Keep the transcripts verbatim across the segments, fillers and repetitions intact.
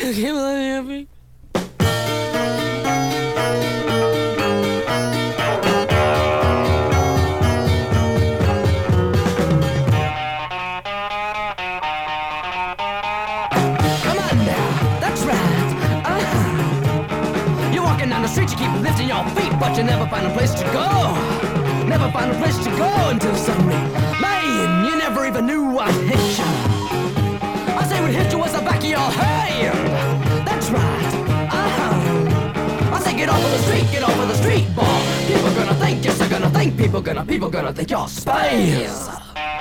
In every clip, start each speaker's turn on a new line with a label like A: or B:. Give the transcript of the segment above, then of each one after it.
A: can't believe me. Come on now, that's right. Uh-huh. You're walking down the street, you keep lifting your feet, but you never find a place to go. Never find a place to go until suddenly, man, you never even knew what hit you. I say what hit you was the back of your hand. That's right. Uh-huh. I say get off of the street, get off of the street, boy. People gonna think, yes, they're gonna think. People gonna, people gonna think you're space.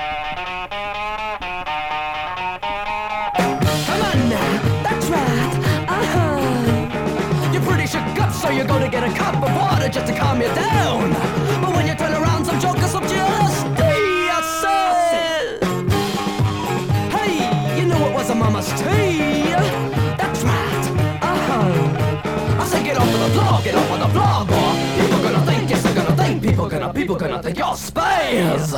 A: Come on now, that's right. Uh-huh. You're pretty shook up, so you go to get a cup of water just to calm you down. But when you turn around, some joker slipped you a stay. I said, hey, you knew it was a mama's tea. That's right. Uh-huh. I say get off of the floor, get off of the floor, boy. People gonna think, yes, they're gonna think. People gonna, people gonna think you're space.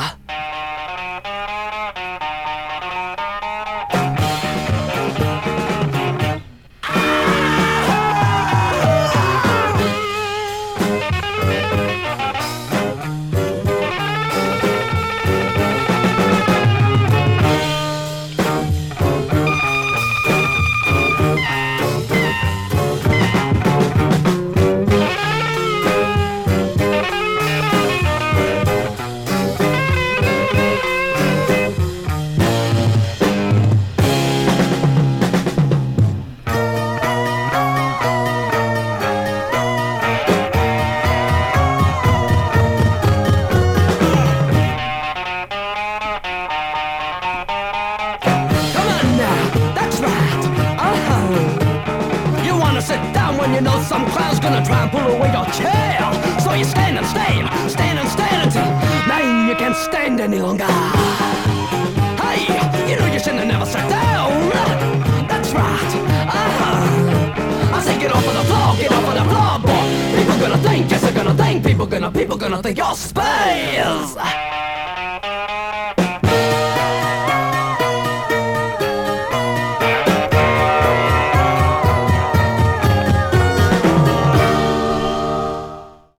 A: Sit down when you know some clown's gonna try and pull away your chair. So you stand and stand, stand and stand until, man, you can't stand any longer. Hey, you know you shouldn't have never sat down. That's right. Uh-huh. I say get off of the floor, get off of the floor, boy. People gonna think, yes, they're gonna think. People gonna, people gonna think you're space.